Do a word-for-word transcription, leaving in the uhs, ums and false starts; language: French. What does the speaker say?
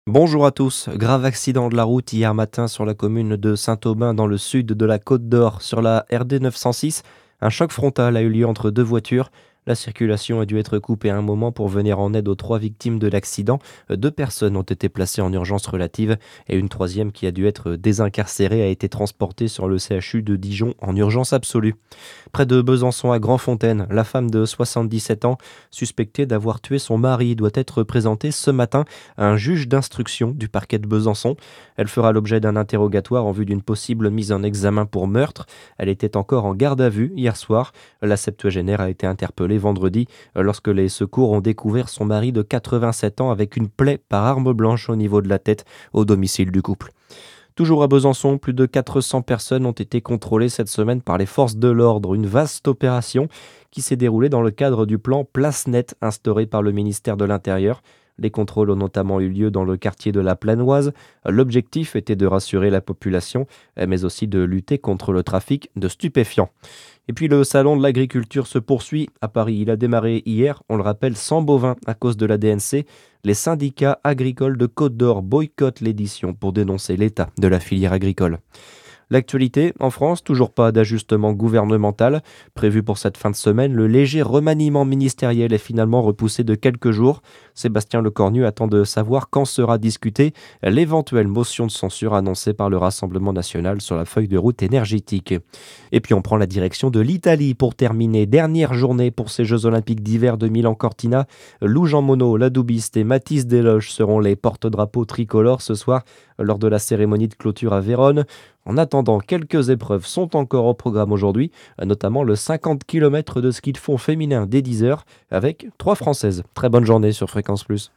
Bonjour à tous. Grave accident de la route hier matin sur la commune de Saint-Aubin dans le sud de la Côte d'Or sur la R D neuf cent six. Un choc frontal a eu lieu entre deux voitures. La circulation a dû être coupée un moment pour venir en aide aux trois victimes de l'accident. Deux personnes ont été placées en urgence relative et une troisième qui a dû être désincarcérée a été transportée sur le C H U de Dijon en urgence absolue. Près de Besançon à Grandfontaine, la femme de soixante-dix-sept ans, suspectée d'avoir tué son mari, doit être présentée ce matin à un juge d'instruction du parquet de Besançon. Elle fera l'objet d'un interrogatoire en vue d'une possible mise en examen pour meurtre. Elle était encore en garde à vue hier soir. La septuagénaire a été interpellée vendredi lorsque les secours ont découvert son mari de quatre-vingt-sept ans avec une plaie par arme blanche au niveau de la tête au domicile du couple. Toujours à Besançon, plus de quatre cents personnes ont été contrôlées cette semaine par les forces de l'ordre. Une vaste opération qui s'est déroulée dans le cadre du plan Place Nette instauré par le ministère de l'Intérieur. Les contrôles ont notamment eu lieu dans le quartier de la Planoise. L'objectif était de rassurer la population, mais aussi de lutter contre le trafic de stupéfiants. Et puis le salon de l'agriculture se poursuit à Paris. Il a démarré hier, on le rappelle, sans bovins à cause de la D N C. Les syndicats agricoles de Côte d'Or boycottent l'édition pour dénoncer l'état de la filière agricole. L'actualité, en France, toujours pas d'ajustement gouvernemental. Prévu pour cette fin de semaine, le léger remaniement ministériel est finalement repoussé de quelques jours. Sébastien Lecornu attend de savoir quand sera discutée l'éventuelle motion de censure annoncée par le Rassemblement national sur la feuille de route énergétique. Et puis on prend la direction de l'Italie pour terminer. Dernière journée pour ces Jeux Olympiques d'hiver de Milan-Cortina. Lou Jean Monod, l'adoubiste et Mathis Desloges seront les porte-drapeaux tricolores ce soir lors de la cérémonie de clôture à Vérone. En attendant, quelques épreuves sont encore au programme aujourd'hui, notamment le cinquante kilomètres de ski de fond féminin dès dix heures avec trois Françaises. Très bonne journée sur Fréquence Plus.